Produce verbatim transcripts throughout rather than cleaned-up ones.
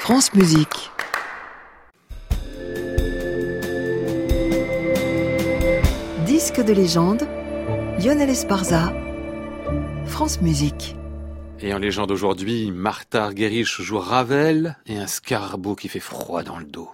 France Musique. Disque de légende, Lionel Esparza, France Musique. Et en légende aujourd'hui, Martha Argerich joue Ravel et un scarabée qui fait froid dans le dos.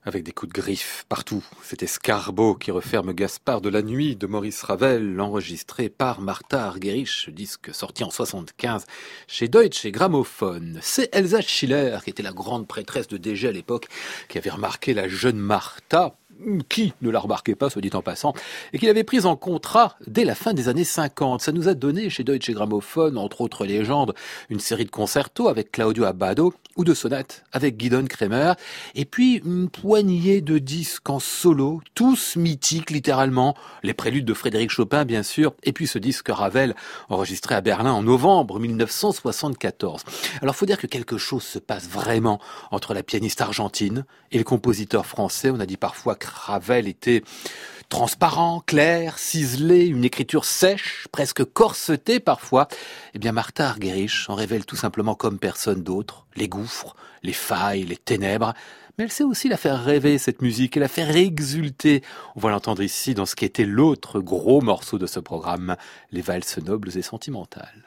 avec des coups de griffe partout. C'était Scarbeau qui referme Gaspard de la nuit de Maurice Ravel, enregistré par Martha Argerich, disque sorti en soixante-quinze chez Deutsche Grammophon. C'est Elsa Schiller, qui était la grande prêtresse de D G à l'époque, qui avait remarqué la jeune Martha, qui ne la remarquait pas, soit dit en passant, et qu'il avait prise en contrat dès la fin des années cinquante. Ça nous a donné chez Deutsche Grammophon, entre autres légendes, une série de concertos avec Claudio Abbado ou de sonates avec Gidon Kremer, et puis une poignée de disques en solo, tous mythiques littéralement, les préludes de Frédéric Chopin bien sûr, et puis ce disque Ravel enregistré à Berlin en novembre mille neuf cent soixante-quatorze. Alors faut dire que quelque chose se passe vraiment entre la pianiste argentine et le compositeur français. On a dit parfois que Ravel était transparent, clair, ciselé, une écriture sèche, presque corsetée parfois. Eh bien, Martha Argerich en révèle tout simplement comme personne d'autre les gouffres, les failles, les ténèbres. Mais elle sait aussi la faire rêver, cette musique, et la faire exulter. On va l'entendre ici dans ce qui était l'autre gros morceau de ce programme, les valses nobles et sentimentales.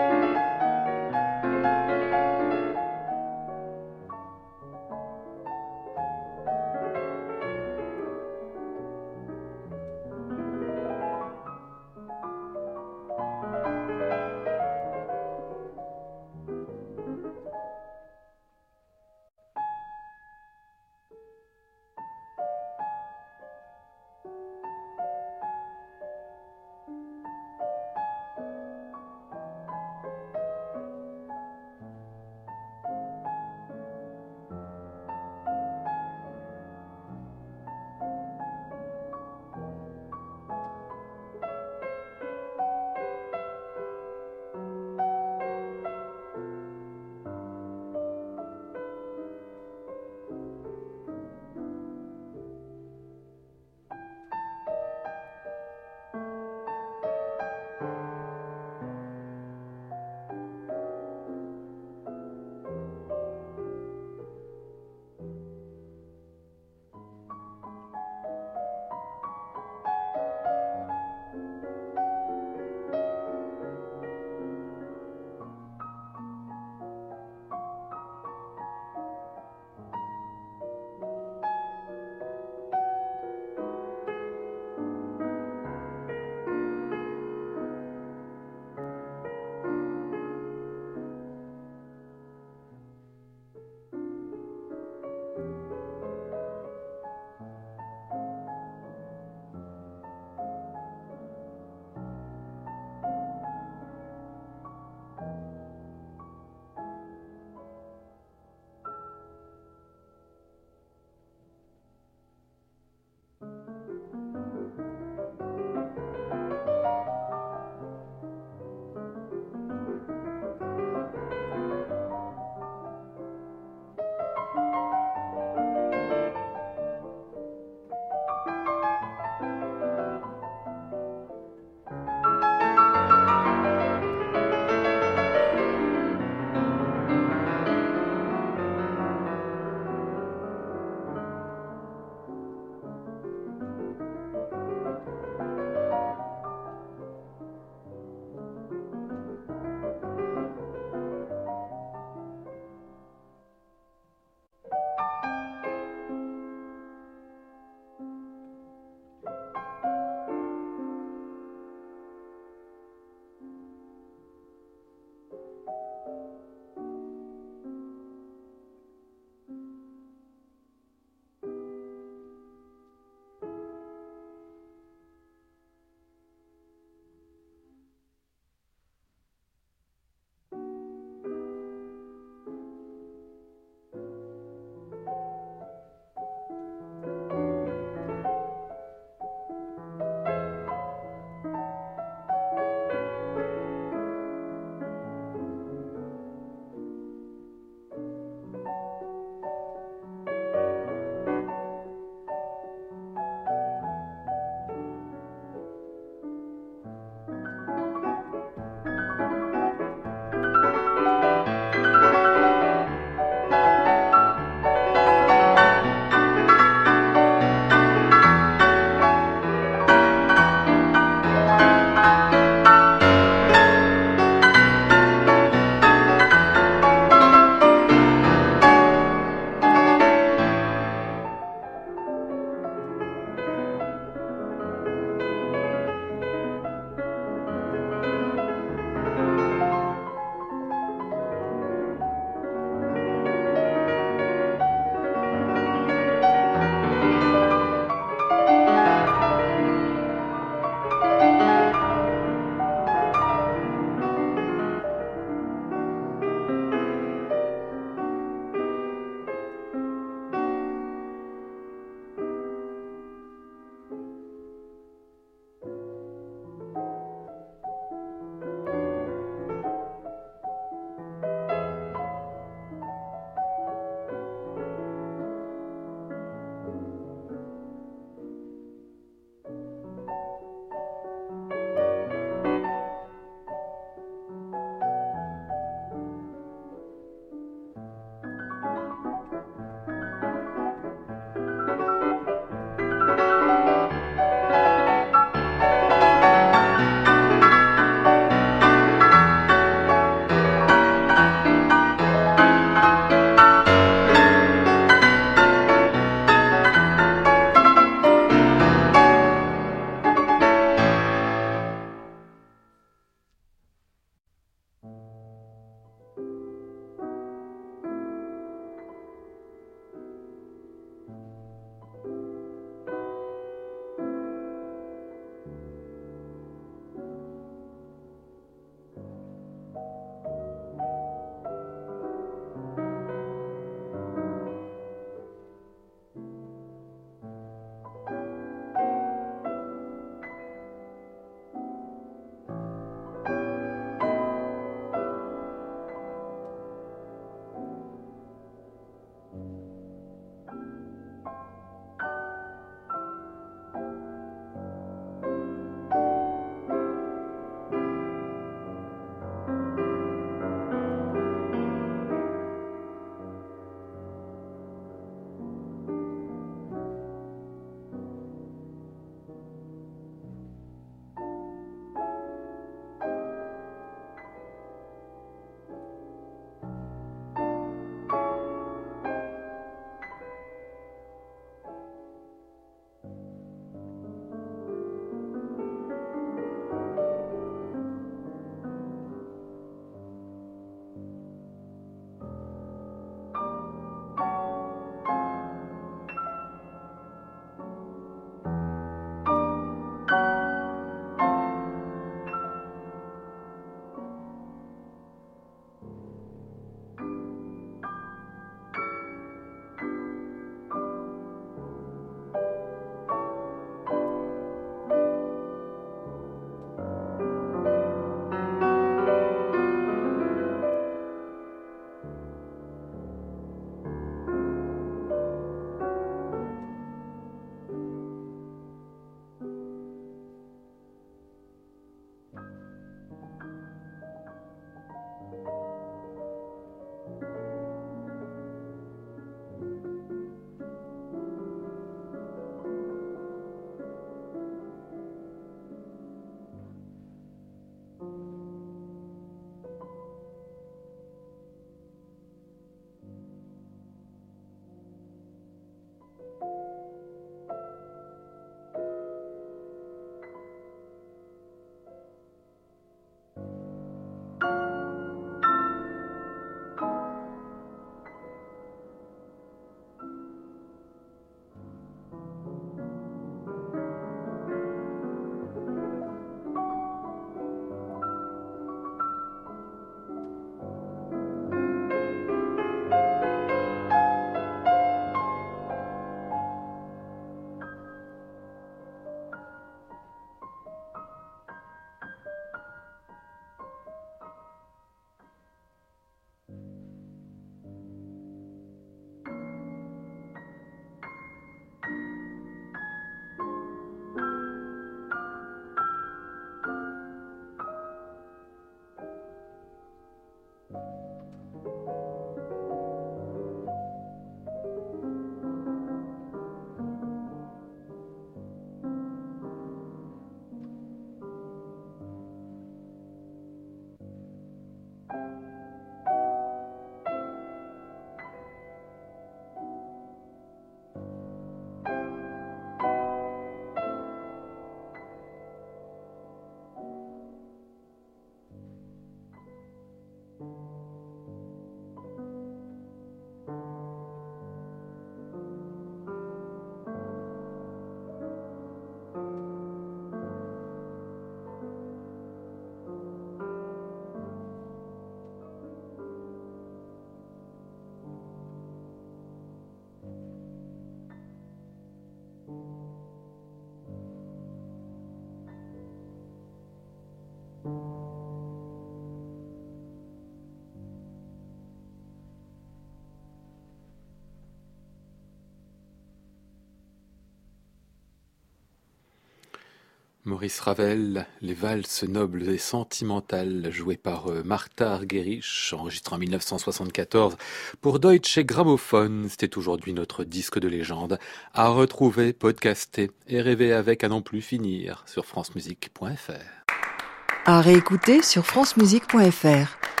Maurice Ravel, les valses nobles et sentimentales jouées par Martha Argerich, enregistré en mille neuf cent soixante-quatorze pour Deutsche Grammophon. C'était aujourd'hui notre disque de légende, à retrouver, podcaster et rêver avec à non plus finir sur francemusique point f r. À réécouter sur francemusique point f r.